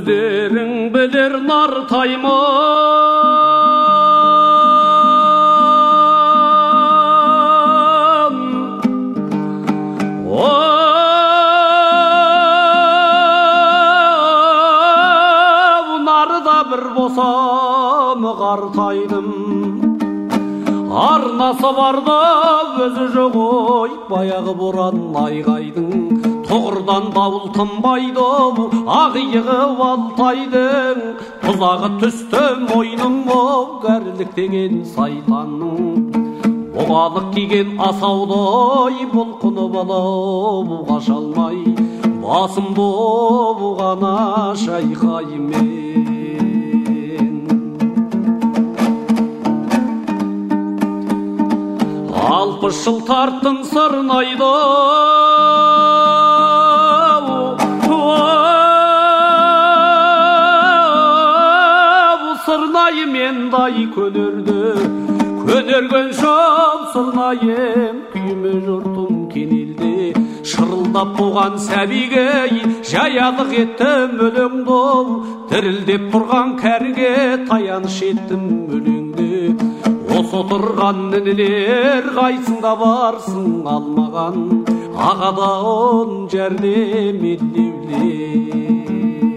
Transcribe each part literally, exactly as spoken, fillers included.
өздерің білер нартаймын бір болсам қартайдым арнасы барда өзі жоқ ой баяғы боран айғайдың тұғырдан дауыл тынбайды ақ иығы алтайдың тұзағы түсті мойным кәрілік деген сайтанның бұғалық киген асаудай бұлқынып алып қаша алмай басымды бұғана шайқаймын алпыс жыл тарттың сырнайды сырнайы мендай көнерді көнерген шал сырнайым күйме жұртым кенелді шырылдап туған сәбиге жаялық еттім өлеңді дірілдеп тұрған кәріге таяныш еттім өлеңді осы отырған інілер қайсында барсың алмаған ағадан жәрдем еттеулей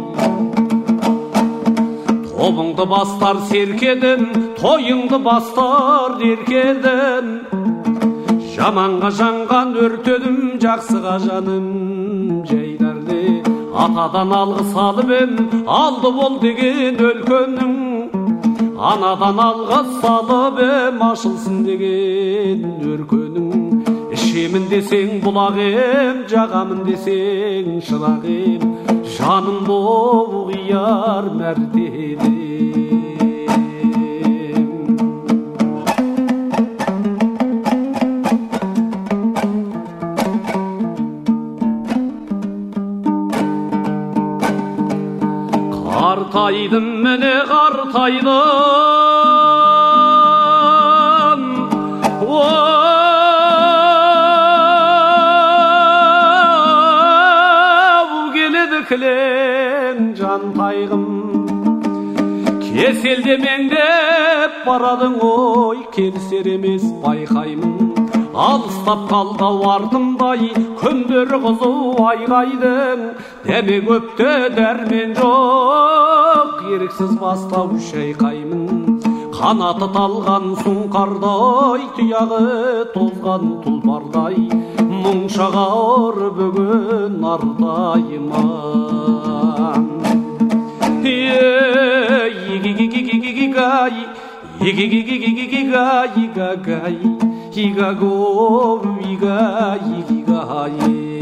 тобыңды бастар серкедің тойыңды бастар еркедің жаманға жанған өртедім жақсыға жаным жайдарды атадан алғыс алып ем алды бол деген өлкөнің анадан алғыс салып ем ашылсын деген өркөнің ішемін десең бұлақ ем жағамын десең шырақ ем жаным бол қияр мәртебем қартайдым міне қартайдым оу келеді кілең жантайғым кеселдемеңдеп барадың ой келісер емес байқаймын алыстап қалды артымдай күндер қызу айғайдың дәме көпте дәрмен жоқ еріксіз бастау шайқаймын қанаты талған сұңқардай тұяғы тозған тұлпардай мұң шағар бүгін артайыма игигигигигигай игигигигигигай игагай Игаго, ига, игигай.